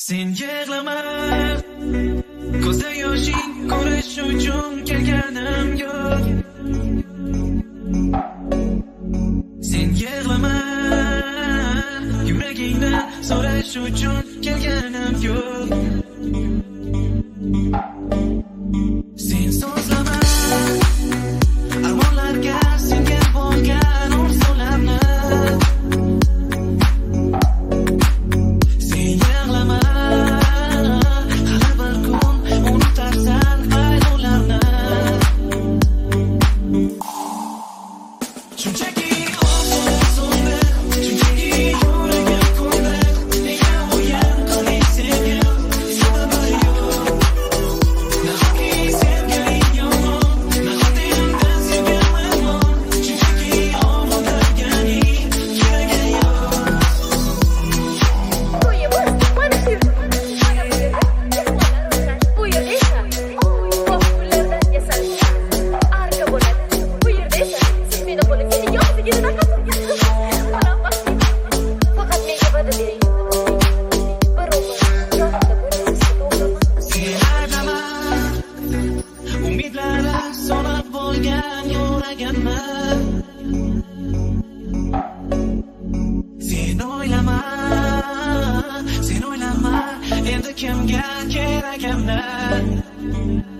Sen yig'lama, ko'zda yoshing ko'rish uchun kelganim yo'q. Sen yig'lama, yuragingni so'rash uchun kelganim yo'q. Sen so'zlama, armonlarga singib bo'lgan orzularni. Sen yig'lama, hali bir kun unutarsan qayg'ularni. Shunchaki o'zimni, shunchaki yuragim ko'ndi. Nega o'yin qiling sevgim, sababi yo'q. Nahotki sevgiling yomon, nahotki undan sevgim yomon. Shunchaki omadaganing keragi yo'q. To'yimiz mana shu yerda. Mana bu yerda mehmonlar o'tiradi. Bu yerda esa ko'p pullardan yasalgan arka bo'ladi. Bu yerda esa siz meni qo'limga yog'ligini taqasiz. Faqat menga va'da bering. Bir umr yonimda bo'lasiz, to'g'rimi? Sen aylama, umidlari so'nib bo'lgan yuragimni. Sen o'ylama, endi kimga keragimni.